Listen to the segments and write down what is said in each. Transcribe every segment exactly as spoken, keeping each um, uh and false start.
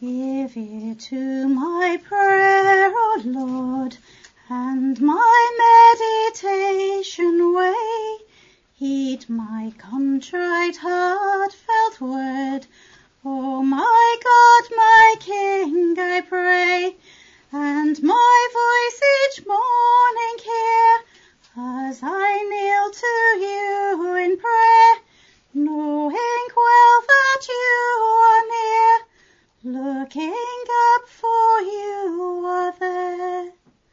Give ear to my prayer, O Lord, and my meditation weigh. Heed my contrite heartfelt word. O my God, my King, I pray, and my voice each morning hear, as I kneel to you in prayer, knowing well that you are near, looking up for you are there.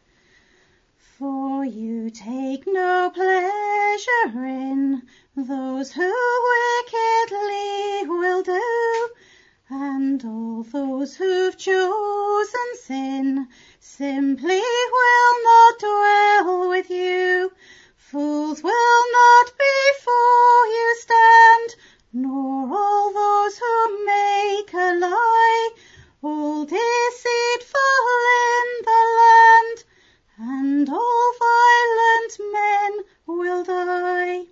For you take no pleasure in those who wickedly will do, and all those who've chosen sin simply will not dwell with you. Fools will not before you stand, nor all those who make a lie, all deceitful in the land, and all violent men will die.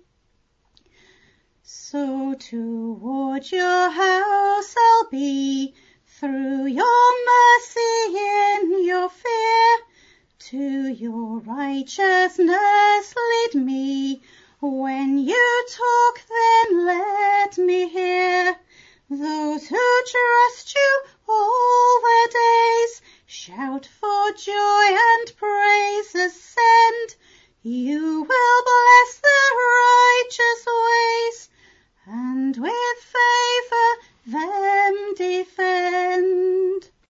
So toward your house I'll be, through your mercy in your fear, to your righteousness lead me.